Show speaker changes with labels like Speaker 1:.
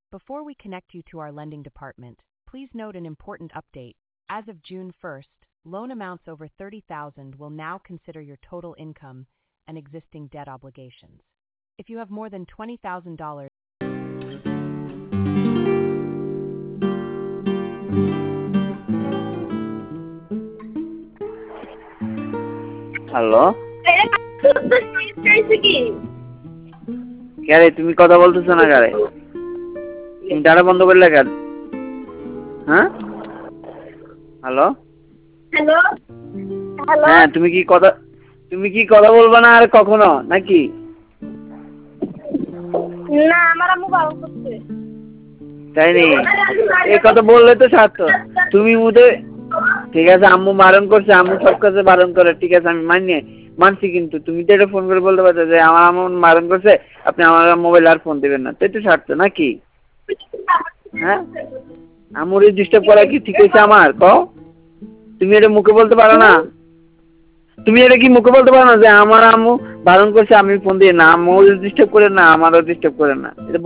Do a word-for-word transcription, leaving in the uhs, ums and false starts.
Speaker 1: Before we connect you to our lending department, please note an important update. As of June first, loan amounts over thirty thousand will now consider your total income and existing debt obligations. If you have more than twenty thousand dollars.
Speaker 2: Hello কারে তুমি কথা বলতেছো না কারে তুমি data বন্ধ করলে কেন হ্যাঁ হ্যালো
Speaker 3: হ্যালো হ্যালো
Speaker 2: হ্যাঁ তুমি কি কথা তুমি কি কথা বলবা না আর কখনো নাকি
Speaker 3: না আমার আম্মু বারণ করছে
Speaker 2: তাই নি এই কথা বললে তো সার্থ তুমি মুদে ঠিক আছে আম্মু বারণ করছে আম্মু সব কাছে বারণ করে ঠিক আছে আমি মানি মানছি কিন্তু তুমি তো এটা ফোন করে বলতে পারছো যে আমার আম্মু বারণ করছে আপনি আমার মোবাইল আর ফোন দিবেন না তাই তো সার্থ নাকি হ্যাঁ আম্মুর ডিস্টার্ব করা কি ঠিক আছে আমার কও তুমি এটা মুখে বলতে পারো না তুমি এটা কি মুখে বলতে পারো না যে আমার আম্মু বারণ করছে আমি ফোন দিই না আম্মু ডিস্টার্ব করে না আমারও ডিস্টার্ব করে না এটা